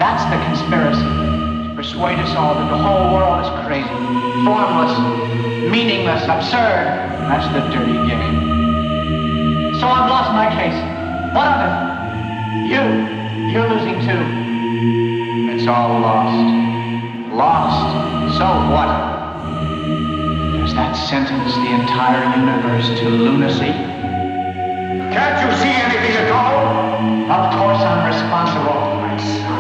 That's the conspiracy. To persuade us all that the whole world is crazy, formless, meaningless, absurd. That's the dirty game. So I've lost my case. What of it? You're losing too. It's all lost. Lost. So what? Does that sentence the entire universe to lunacy? Can't you see anything at all? Of course I'm responsible, my son.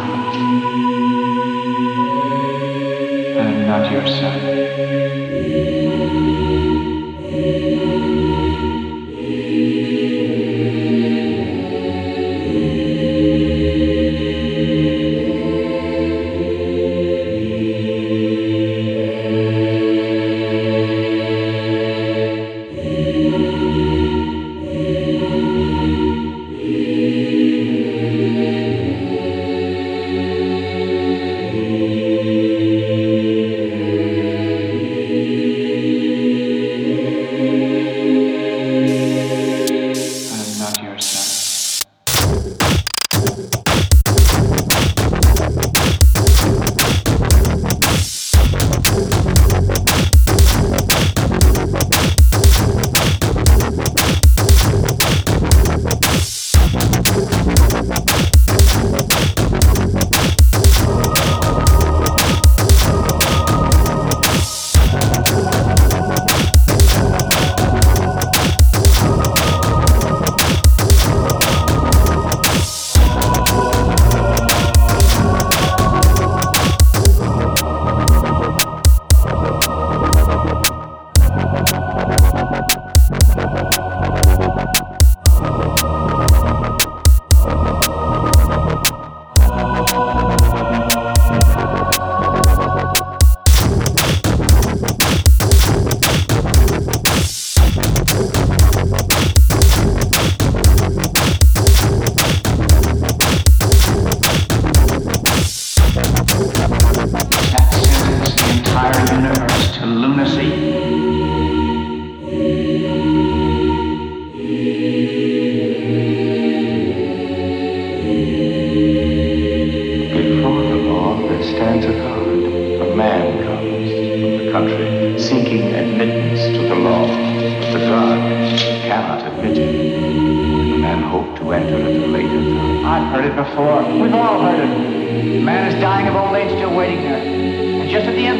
I'm not your son.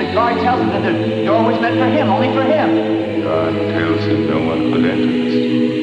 God tells him no one could enter this.